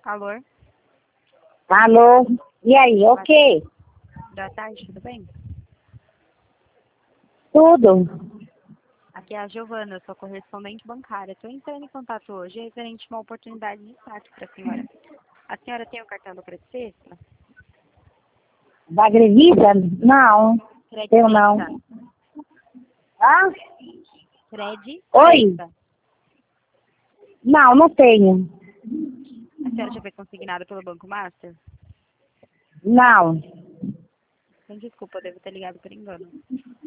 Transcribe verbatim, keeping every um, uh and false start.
Alô? Alô? E aí, ok? Boa tarde, tudo bem? Tudo? Aqui é a Giovana, eu sou correspondente bancária. Estou entrando em contato hoje referente a uma oportunidade de saque para a senhora. A senhora tem o cartão do Crédito Extra? Da Grevisa? Não, Crédito eu não. Extra. Ah? Crédito Oi? Extra. Não, não tenho. A senhora já foi consignada pelo Banco Master? Não. Então, desculpa, eu devo ter ligado por engano.